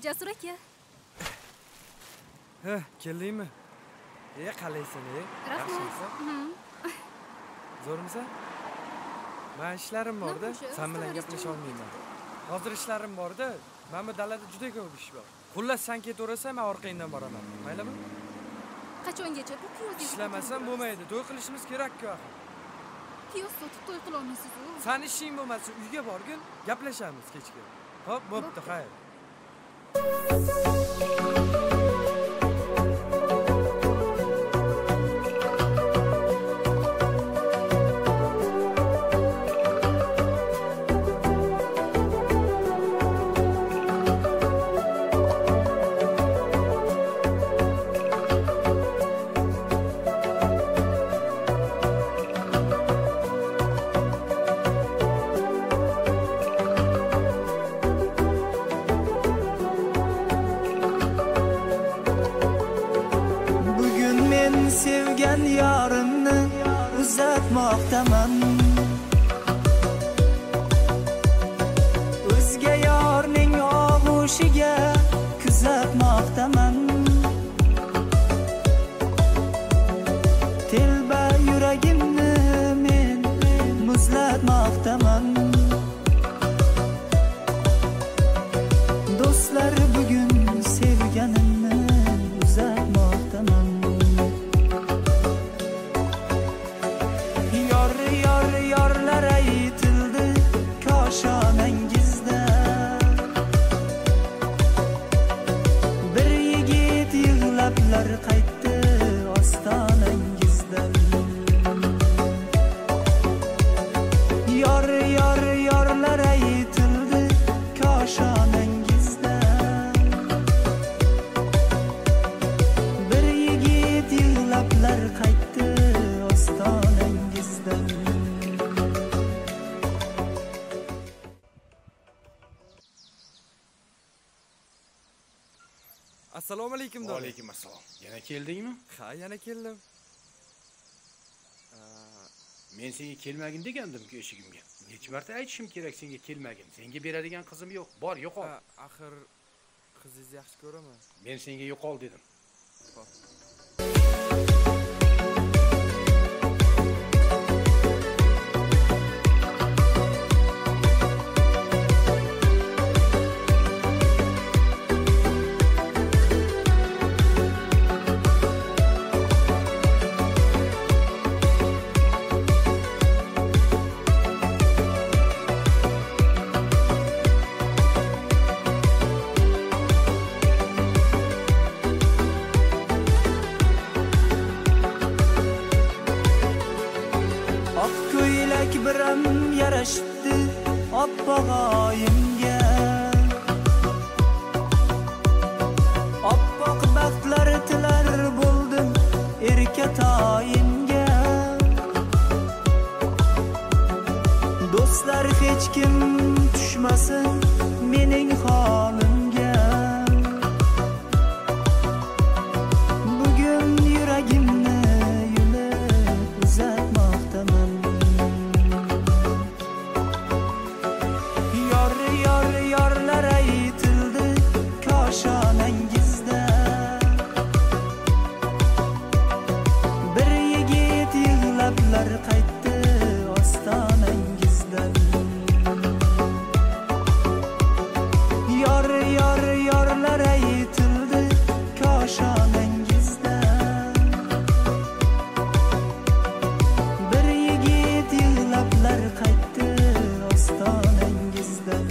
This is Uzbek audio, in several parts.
Jasur aka. Keldingmi? Qalaysan, Rahmat. Zo'rmisan? Men ishlarim bor-da, sen bilan gaplasha olmayman. Hozir ishlarim bor-da, men bu dalada juda ko'p ish bor. Xullas, sen ketaversan, men orqangdan boraman. Maylimi? Qachongacha bu piyozni ishlamasam bo'lmaydi. To'y qilishimiz kerak-ku axir. Piyoz sotib to'y qila olmaysiz-ku. Sen ishing bo'lmasa, uyga borgin, gaplashamiz kechga. Xo'p, bo'pti, xayr. Sevgan yorimni uzatmoqdaman. O'zga yorning og'ushiga kuzatmoqdaman. Telba yuragimni men muzlatmoqdaman. Do'stlar, bugun sevganimni uzatmoqdaman. Yorlar aytildi koshonangizda. Bir yigit yig'lablar qaytdi ostonangizdan. Yorlar aytildi koshonangizda. Bir yigit yig'lablar qaytdi ostonangizdan. Assalomu alaykum do'stlar. Va alaykum assalom. Yana keldingmi? Ha, yana keldim. Men senga kelmagin degandim-ku eshigimga. Necha marta aytishim kerak senga kelmagin. Senga beradigan qizim yo'q. Bor, yo'qol. Axir qizingizni yaxshi ko'raman. Men senga yo'qol dedim. Xo'p. Biram yarashibdi oppog'oyimga. Oppoq baxtlar tilar bo'ldim erkatoyimga. Do'stlar, hech kim tushmasin mening holimga. Bugun yuragimni yulib uzatmoqdaman. Yorlar aytildi koshonangizda. Bir yigit yig'lablar qaytdi ostonangizdan. Yorlar aytildi koshonangizda. Bir yigit yig'lablar qaytdi ostonangizdan.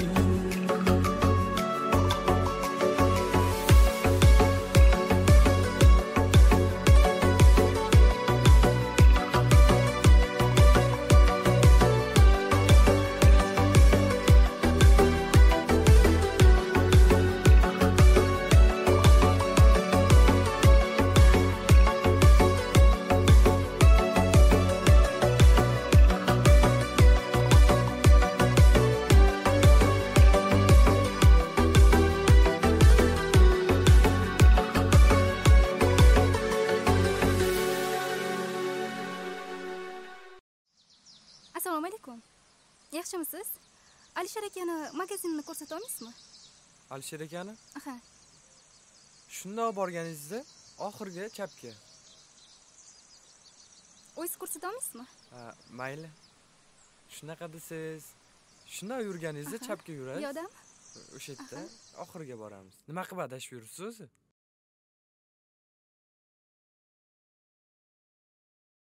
Assalomu alaykum. Yaxshimisiz? Alisher akani magazinini ko'rsata olasizmi? Alisher akani? Aha. Shundoq borganingizda oxirgi chapga. O'zingiz ko'rsatolmaysizmi? Ha, mayli. Shunaqa desiz. Shundoq yurganingizda chapga yurasiz. Yordam? O'sha yerda oxiriga boramiz. Nima qilib adashib yuribsiz o'zi?